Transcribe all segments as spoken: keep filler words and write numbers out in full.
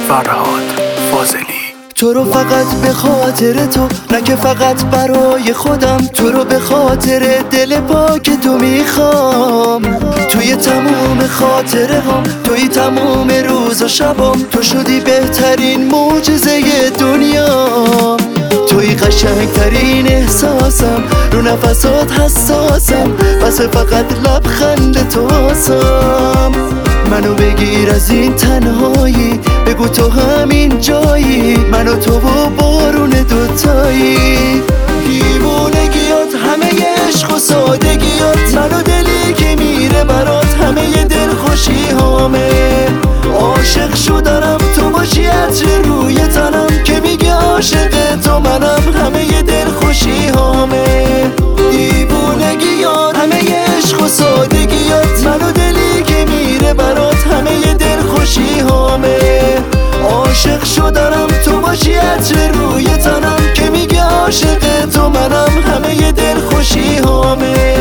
فرهاد فاضلی. تو رو فقط به خاطر تو، نه که فقط برای خودم، تو رو به خاطر دل پاک تو میخوام. توی تموم خاطره هم، توی تموم روز و شبام، تو شدی بهترین معجزه دنیا. توی قشنگترین احساسم، رو نفسات حساسم، واسه فقط لبخند تو آسم. منو بگیر از این تنهایی، بگو تو همین جایی، من و تو و بارون دوتایی. دیوونگیات، همه عشق و سادگیات، من و دلی که میره برات، همه دل خوشی هامه. عاشق شدنم تو باشی عطر روی تنم، که میگه عاشق تو منم، همه دل خوشی هامه. دیوونگیات، همه عشق و سادگیات، من و دلی که میره برات، همه دل خوشی هامه. عاشق شدنم تو باشی عطر روی تنم، که میگه عاشق تو منم، همه دل خوشی هامه.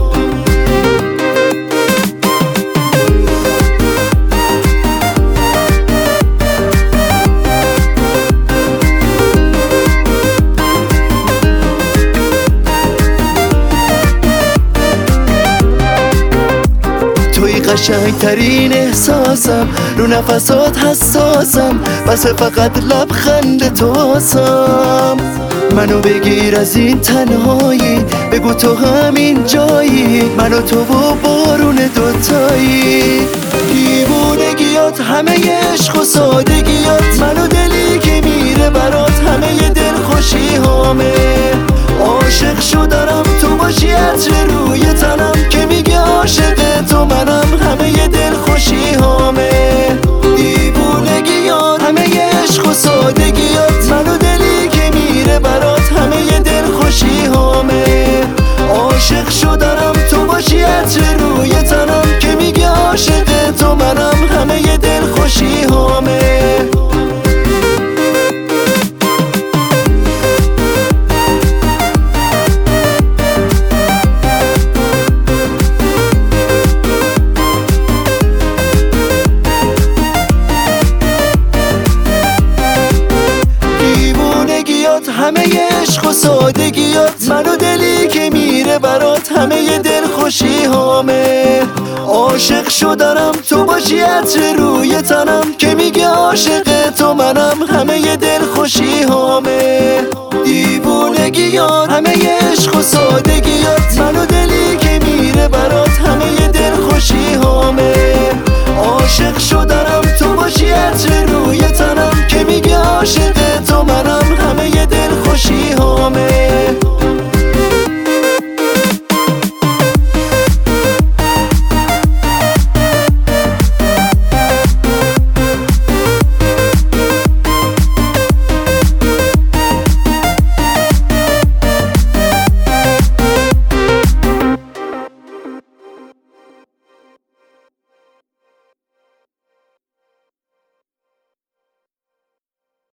قشنگترین احساسم، رو نفسات حساسم، واسه فقط لبخند تو آسم. منو بگیر از این تنهایی، بگو تو همین جایی، من و تو و بارون دوتایی. دیوونگیات، همه عشق و سادگیات، من و دلی که میره برات، همه دل خوشی هامه. عاشق شدنم تو باشی عطر روی تنم، که میگه عاشق تو منم، همه دل خوشی هامه. دیوونگیات، همه عشق و سادگیات، من و دلی که میره برات، همه دل خوشی هامه. عاشق شدنم تو باشی عطر روی تنم، که میگه عاشق تو منم، همه دل خوشی هامه. همه عشق و سادگیات، من و دلی که میره برات، همه دل خوشی هامه. عاشق شدنم تو باشی عطر روی تنم، که میگه عاشق تو منم، همه دل خوشی هامه. دیوونگیات، همه عشق و سادگیات، من و دلی که میره برات،